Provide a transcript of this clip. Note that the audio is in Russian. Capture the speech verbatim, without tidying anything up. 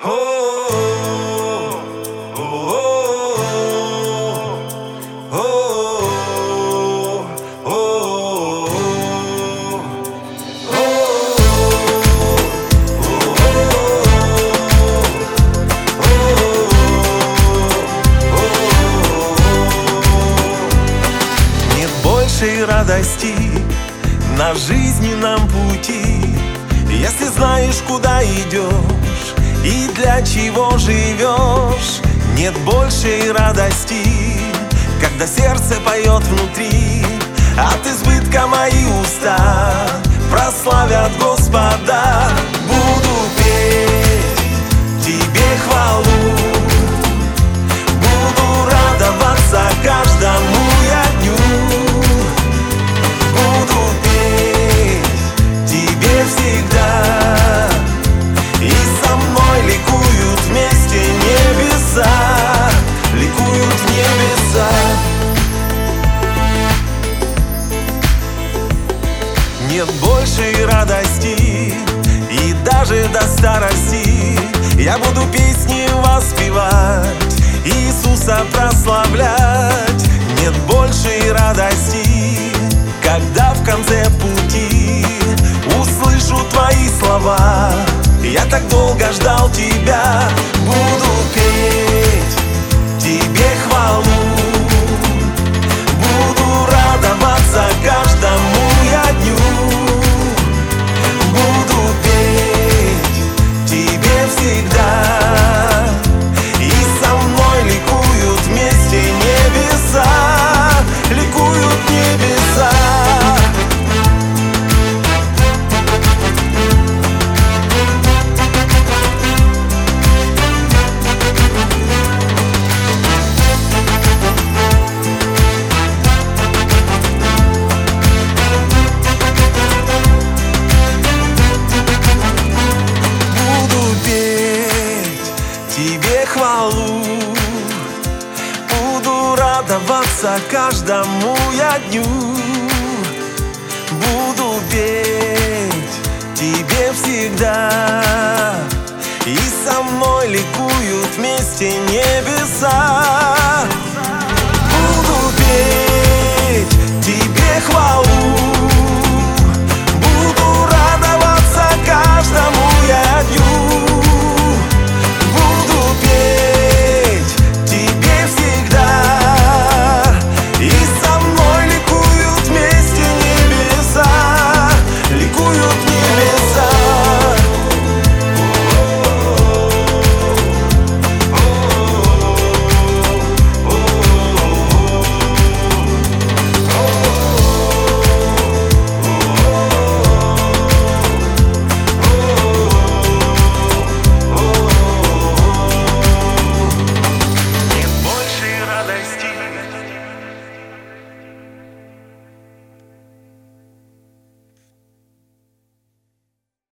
Радости на жизненном пути, если знаешь, куда идешь и для чего живешь. Нет большей радости, когда сердце поет внутри. От избытка мои уста прославят Господа. Буду петь Тебе хвалу, буду радоваться каждому я дню. Всегда, и со мной ликуют вместе небеса, ликуют небеса. Нет большей радости, и даже до старости я буду песни воспевать, Иисуса прославлять. Нет большей радости, когда в конце пути услышу Твои слова. Я так долго ждал Тебя. Буду петь Тебе хвалу, буду радоваться каждому я дню. Буду петь Тебе всегда, и со мной ликуют вместе небеса, ликуют небеса. Тебе хвалу, буду радоваться каждому я дню. Буду петь Тебе всегда, и со мной ликуют вместе небеса.